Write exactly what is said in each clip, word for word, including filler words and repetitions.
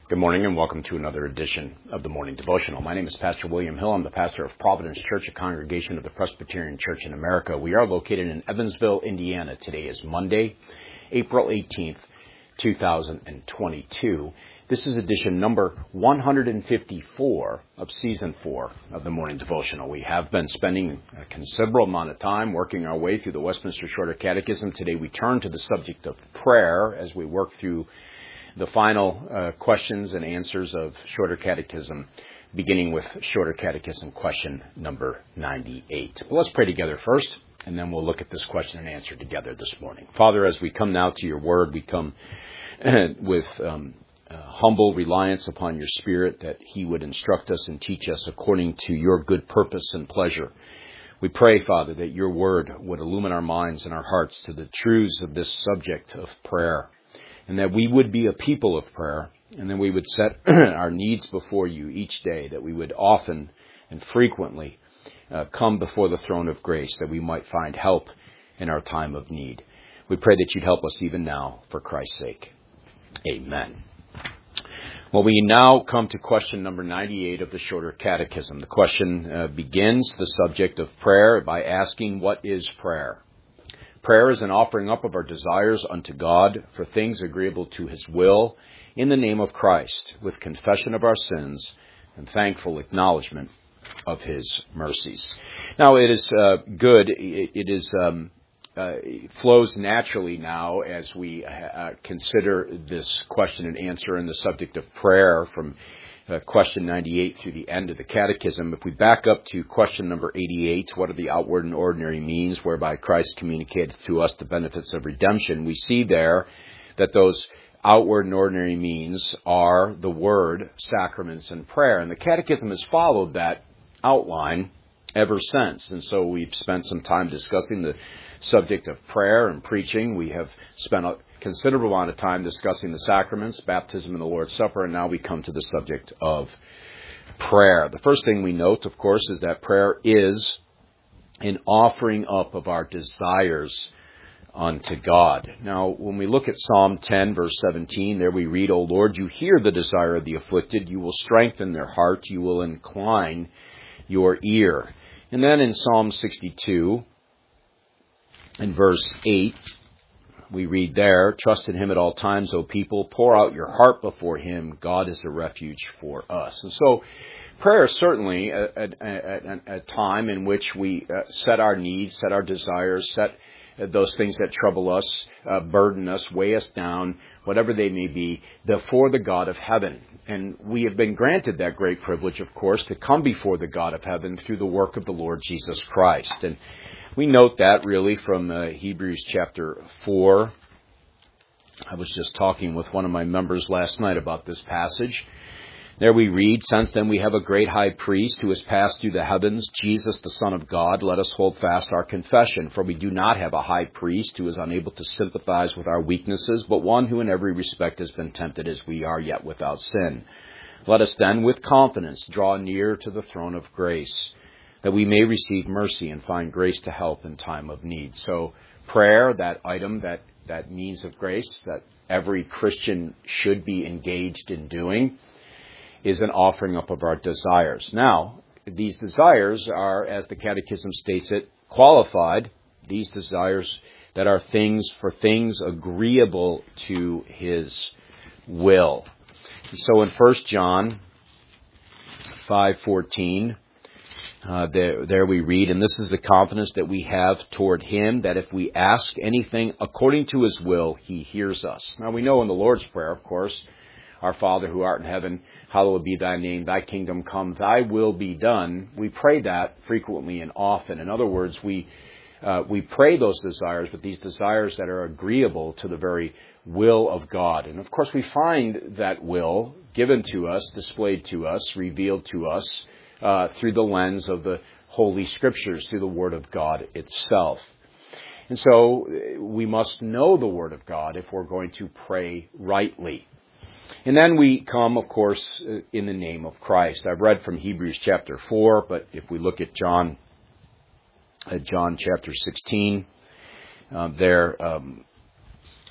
Good morning and welcome to another edition of the Morning Devotional. My name is Pastor William Hill. I'm the pastor of Providence Church, a congregation of the Presbyterian Church in America. We are located in Evansville, Indiana. Today is Monday, April eighteenth, two thousand twenty-two. This is edition number one hundred fifty-four of season four of the Morning Devotional. We have been spending a considerable amount of time working our way through the Westminster Shorter Catechism. Today we turn to the subject of prayer as we work through the final uh, questions and answers of Shorter Catechism, beginning with Shorter Catechism question number ninety-eight. Well, let's pray together first, and then we'll look at this question and answer together this morning. Father, as we come now to your word, we come with um, uh, humble reliance upon your Spirit that he would instruct us and teach us according to your good purpose and pleasure. We pray, Father, that your word would illumine our minds and our hearts to the truths of this subject of prayer, and that we would be a people of prayer, and that we would set our needs before you each day, that we would often and frequently uh, come before the throne of grace, that we might find help in our time of need. We pray that you'd help us even now for Christ's sake. Amen. Well, we now come to question number ninety-eight of the Shorter Catechism. The question uh, begins the subject of prayer by asking, what is prayer? Prayer is an offering up of our desires unto God for things agreeable to his will in the name of Christ, with confession of our sins and thankful acknowledgement of his mercies. Now, it is uh, good. It, it is um, uh, it flows naturally now as we uh, consider this question and answer in the subject of prayer from Uh, question ninety-eight through the end of the catechism. If we back up to question number eighty-eight, what are the outward and ordinary means whereby Christ communicated to us the benefits of redemption? We see there that those outward and ordinary means are the word, sacraments, and prayer. And the catechism has followed that outline ever since. And so we've spent some time discussing the subject of prayer and preaching. We have spent a considerable amount of time discussing the sacraments, baptism, and the Lord's Supper, and now we come to the subject of prayer. The first thing we note, of course, is that prayer is an offering up of our desires unto God. Now, when we look at Psalm ten, verse seventeen, there we read, O Lord, you hear the desire of the afflicted, you will strengthen their heart, you will incline your ear. And then in Psalm sixty-two, in verse eight, we read there, trust in him at all times, O people, pour out your heart before him. God is a refuge for us. And so prayer is certainly a, a, a, a time in which we uh, set our needs, set our desires, set uh, those things that trouble us, uh, burden us, weigh us down, whatever they may be, before the God of heaven. And we have been granted that great privilege, of course, to come before the God of heaven through the work of the Lord Jesus Christ. And we note that really from uh, Hebrews chapter four. I was just talking with one of my members last night about this passage. There we read, since then we have a great high priest who has passed through the heavens, Jesus the Son of God. Let us hold fast our confession, for we do not have a high priest who is unable to sympathize with our weaknesses, but one who in every respect has been tempted as we are, yet without sin. Let us then with confidence draw near to the throne of grace, that we may receive mercy and find grace to help in time of need. So prayer, that item, that, that means of grace that every Christian should be engaged in doing, is an offering up of our desires. Now, these desires are, as the Catechism states it, qualified, these desires that are things for things agreeable to his will. So in First John five fourteen, Uh, there, there we read, and this is the confidence that we have toward him, that if we ask anything according to his will, he hears us. Now we know in the Lord's Prayer, of course, our Father who art in heaven, hallowed be thy name, thy kingdom come, thy will be done. We pray that frequently and often. In other words, we uh, we pray those desires, but these desires that are agreeable to the very will of God. And of course, we find that will given to us, displayed to us, revealed to us, Uh, through the lens of the Holy Scriptures, through the Word of God itself. And so we must know the Word of God if we're going to pray rightly. And then we come, of course, in the name of Christ. I've read from Hebrews chapter four, but if we look at John, uh, John chapter sixteen, uh, there um,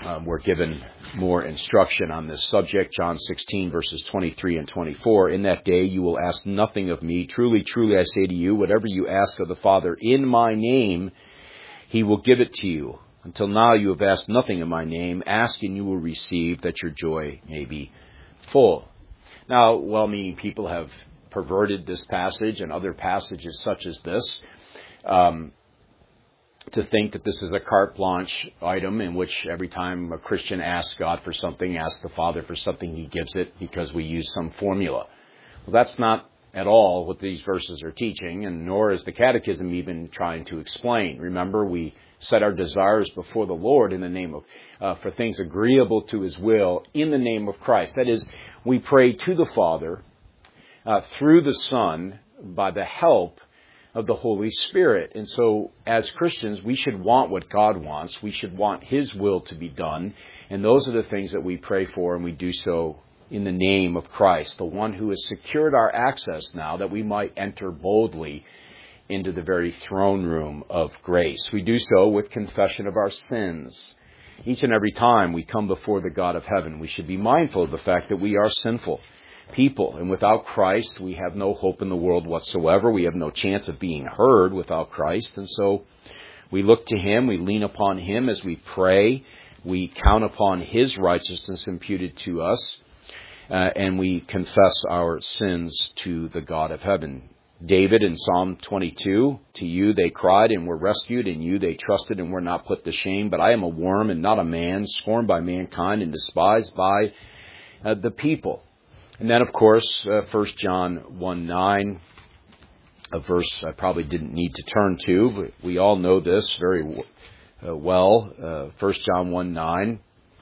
Um, we're given more instruction on this subject. John sixteen, verses twenty-three and twenty-four. In that day you will ask nothing of me. Truly, truly, I say to you, whatever you ask of the Father in my name, he will give it to you. Until now you have asked nothing in my name. Ask and you will receive, that your joy may be full. Now, well-meaning people have perverted this passage and other passages such as this um, to think that this is a carte blanche item in which every time a Christian asks God for something, asks the Father for something, he gives it because we use some formula. Well, that's not at all what these verses are teaching, and nor is the Catechism even trying to explain. Remember, we set our desires before the Lord in the name of, uh, for things agreeable to his will in the name of Christ. That is, we pray to the Father uh, through the Son by the help of the Holy Spirit. And so, as Christians, we should want what God wants. We should want his will to be done. And those are the things that we pray for, and we do so in the name of Christ, the one who has secured our access now that we might enter boldly into the very throne room of grace. We do so with confession of our sins. Each and every time we come before the God of heaven, we should be mindful of the fact that we are sinful people, and without Christ, we have no hope in the world whatsoever. We have no chance of being heard without Christ, and so we look to him, we lean upon him as we pray, we count upon his righteousness imputed to us, uh, and we confess our sins to the God of heaven. David in Psalm twenty-two, to you they cried and were rescued, in you they trusted and were not put to shame, but I am a worm and not a man, scorned by mankind and despised by uh, the people. And then, of course, uh, First John one nine, a verse I probably didn't need to turn to, but we all know this very uh, well. Uh, First John one nine,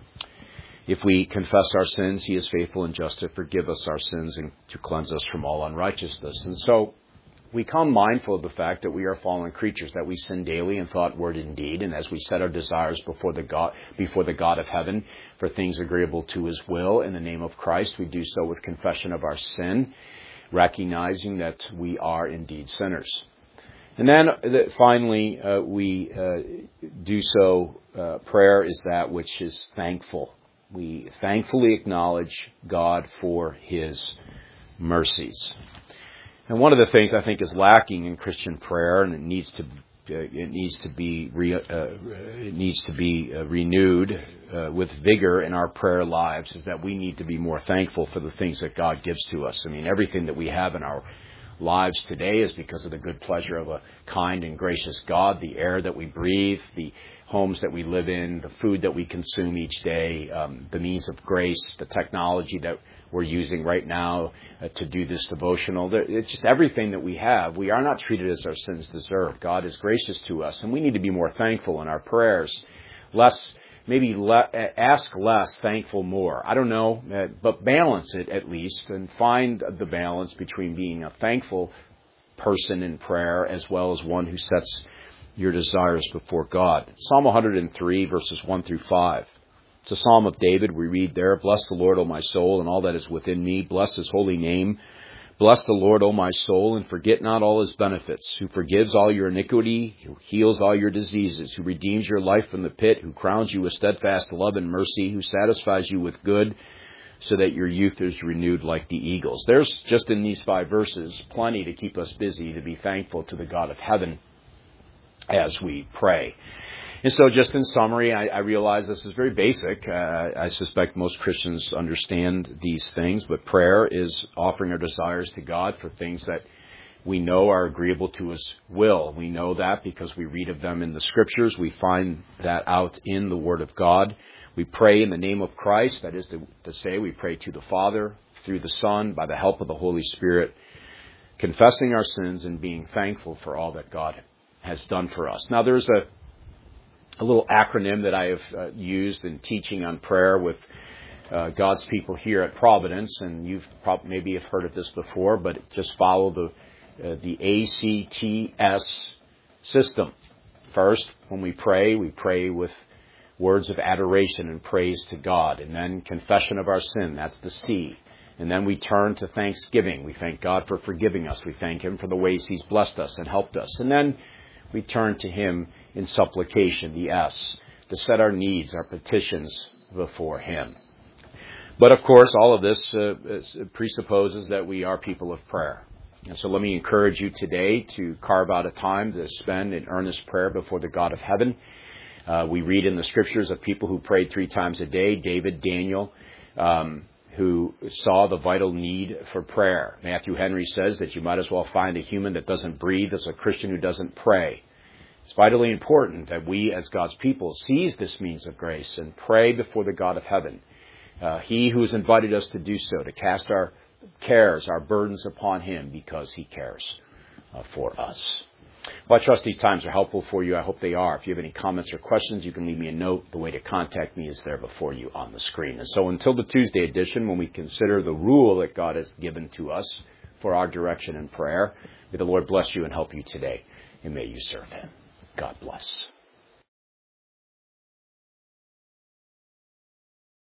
if we confess our sins, he is faithful and just to forgive us our sins and to cleanse us from all unrighteousness. And so we come mindful of the fact that we are fallen creatures, that we sin daily in thought, word, and deed. And as we set our desires before the God, before the God of heaven for things agreeable to his will in the name of Christ, we do so with confession of our sin, recognizing that we are indeed sinners. And then finally, uh, we uh, do so, uh, prayer is that which is thankful. We thankfully acknowledge God for his mercies. And one of the things I think is lacking in Christian prayer, and it needs to uh, it needs to be re, uh, it needs to be uh, renewed uh, with vigor in our prayer lives, is that we need to be more thankful for the things that God gives to us. I mean, everything that we have in our lives today is because of the good pleasure of a kind and gracious God. The air that we breathe, the homes that we live in, the food that we consume each day, um, the means of grace, the technology that we're using right now uh, to do this devotional. It's just everything that we have. We are not treated as our sins deserve. God is gracious to us, and we need to be more thankful in our prayers. Less, maybe le- ask less, thankful more. I don't know, uh, but balance it at least, and find the balance between being a thankful person in prayer as well as one who sets your desires before God. Psalm one hundred three, verses one through five. It's a psalm of David. We read there, bless the Lord, O my soul, and all that is within me. Bless his holy name. Bless the Lord, O my soul, and forget not all his benefits, who forgives all your iniquity, who heals all your diseases, who redeems your life from the pit, who crowns you with steadfast love and mercy, who satisfies you with good, so that your youth is renewed like the eagles. There's just in these five verses plenty to keep us busy, to be thankful to the God of heaven as we pray. And so just in summary, I, I realize this is very basic. Uh, I suspect most Christians understand these things, but prayer is offering our desires to God for things that we know are agreeable to his will. We know that because we read of them in the Scriptures. We find that out in the Word of God. We pray in the name of Christ. That is to, to say, we pray to the Father, through the Son, by the help of the Holy Spirit, confessing our sins and being thankful for all that God has done for us. Now, there's a A little acronym that I have uh, used in teaching on prayer with uh, God's people here at Providence, and you've probably maybe have heard of this before, but just follow the uh, the A C T S system. First, when we pray, we pray with words of adoration and praise to God, and then confession of our sin. That's the C. And then we turn to thanksgiving. We thank God for forgiving us. We thank him for the ways he's blessed us and helped us. And then we turn to him in supplication, the S. to set our needs, our petitions before Him. But of course, all of this uh, presupposes that we are people of prayer. And so let me encourage you today to carve out a time to spend in earnest prayer before the God of heaven. Uh, we read in the scriptures of people who prayed three times a day, David, Daniel, um, who saw the vital need for prayer. Matthew Henry says that you might as well find a human that doesn't breathe as a Christian who doesn't pray. It's vitally important that we as God's people seize this means of grace and pray before the God of heaven. Uh, he who has invited us to do so, to cast our cares, our burdens upon Him because He cares uh, for us. Well, I trust these times are helpful for you. I hope they are. If you have any comments or questions, you can leave me a note. The way to contact me is there before you on the screen. And so until the Tuesday edition, when we consider the rule that God has given to us for our direction in prayer, may the Lord bless you and help you today, and may you serve Him. God bless.